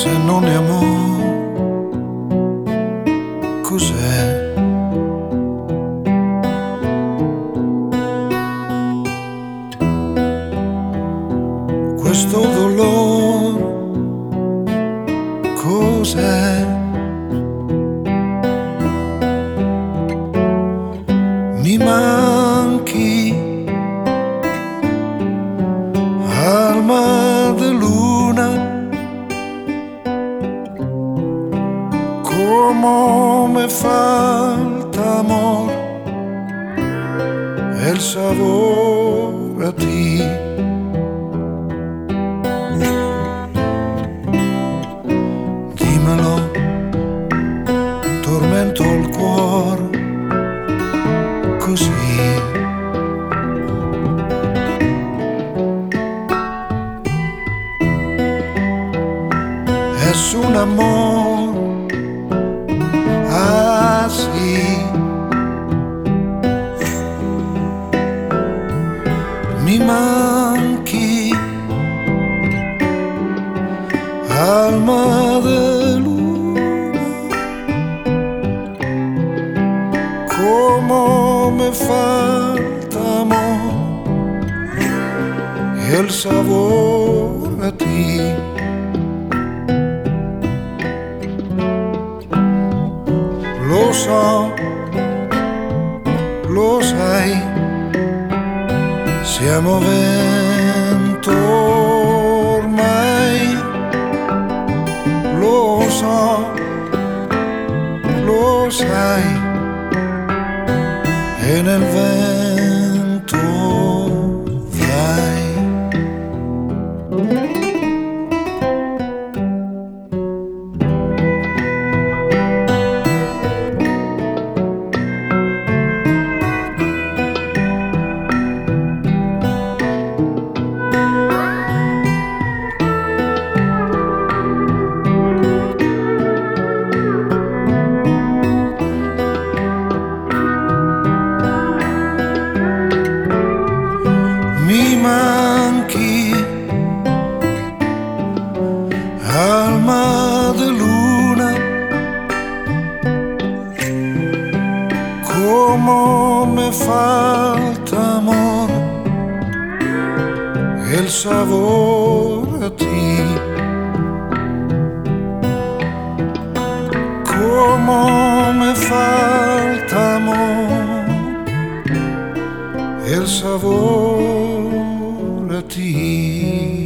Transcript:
se non è amore, cos'è? Questo dolore, cos'è? Mi manchi, alma de luna, como me falta amor, el sabor a ti. Dimmelo, tormento il cuore così. Es un amor así. Mi manchi, alma de luna, como me falta amor, el sabor a ti. Lo so, lo sai, siamo vento ormai. Lo so, lo sai, e nel vento vai. Mi manchi, alma de luna, como me falta amor, el sabor a ti. Como me falta amor, el sabor a ti.